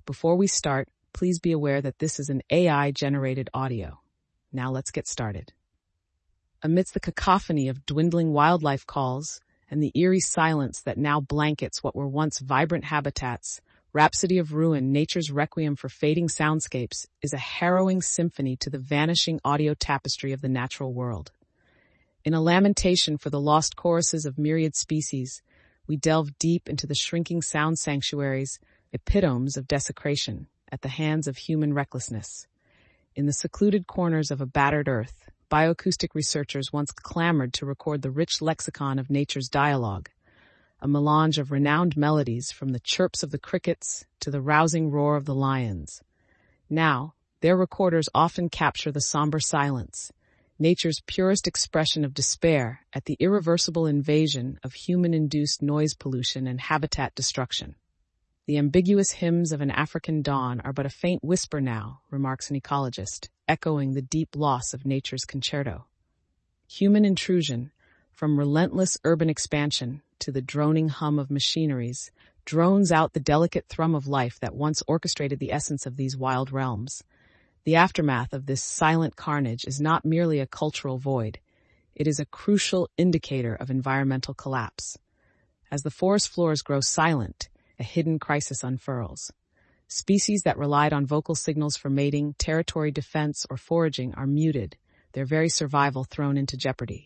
Before we start, please be aware that this is an AI-generated audio. Now let's get started. Amidst the cacophony of dwindling wildlife calls and the eerie silence that now blankets what were once vibrant habitats, Rhapsody of Ruin, nature's requiem for fading soundscapes, is a harrowing symphony to the vanishing audio tapestry of the natural world. In a lamentation for the lost choruses of myriad species, we delve deep into the shrinking sound sanctuaries, epitomes of desecration, at the hands of human recklessness. In the secluded corners of a battered earth, bioacoustic researchers once clamored to record the rich lexicon of nature's dialogue, a melange of renowned melodies from the chirps of the crickets to the rousing roar of the lions. Now, their recorders often capture the somber silence, nature's purest expression of despair at the irreversible invasion of human-induced noise pollution and habitat destruction. The ambiguous hymns of an African dawn are but a faint whisper now, remarks an ecologist, echoing the deep loss of nature's concerto. Human intrusion, from relentless urban expansion to the droning hum of machineries, drones out the delicate thrum of life that once orchestrated the essence of these wild realms. The aftermath of this silent carnage is not merely a cultural void. It is a crucial indicator of environmental collapse. As the forest floors grow silent, a hidden crisis unfurls. Species that relied on vocal signals for mating, territory defense, or foraging are muted, their very survival thrown into jeopardy.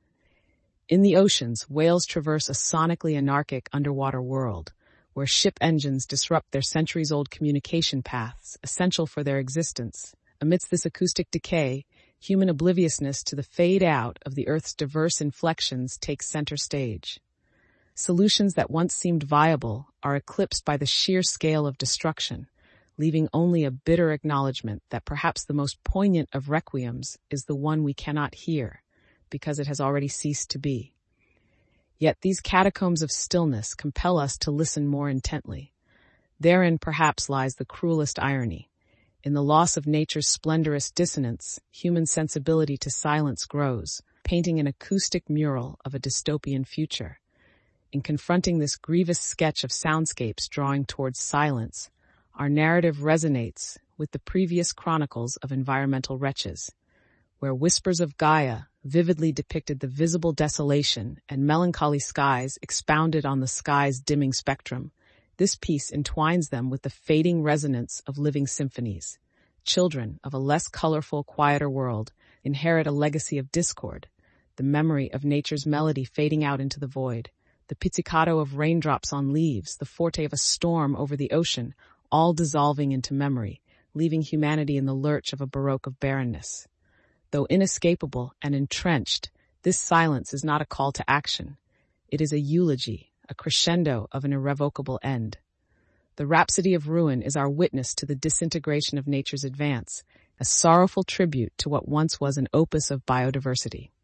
In the oceans, whales traverse a sonically anarchic underwater world, where ship engines disrupt their centuries-old communication paths, essential for their existence. Amidst this acoustic decay, human obliviousness to the fade-out of the Earth's diverse inflections takes center stage. Solutions that once seemed viable are eclipsed by the sheer scale of destruction, leaving only a bitter acknowledgement that perhaps the most poignant of requiems is the one we cannot hear, because it has already ceased to be. Yet these catacombs of stillness compel us to listen more intently. Therein perhaps lies the cruelest irony. In the loss of nature's splendorous dissonance, human sensibility to silence grows, painting an acoustic mural of a dystopian future. In confronting this grievous sketch of soundscapes drawing towards silence, our narrative resonates with the previous chronicles of environmental wretches, where whispers of Gaia vividly depicted the visible desolation and melancholy skies expounded on the sky's dimming spectrum. This piece entwines them with the fading resonance of living symphonies. Children of a less colorful, quieter world inherit a legacy of discord, the memory of nature's melody fading out into the void, the pizzicato of raindrops on leaves, the forte of a storm over the ocean, all dissolving into memory, leaving humanity in the lurch of a baroque of barrenness. Though inescapable and entrenched, this silence is not a call to action. It is a eulogy, a crescendo of an irrevocable end. The Rhapsody of Ruin is our witness to the disintegration of nature's advance, a sorrowful tribute to what once was an opus of biodiversity.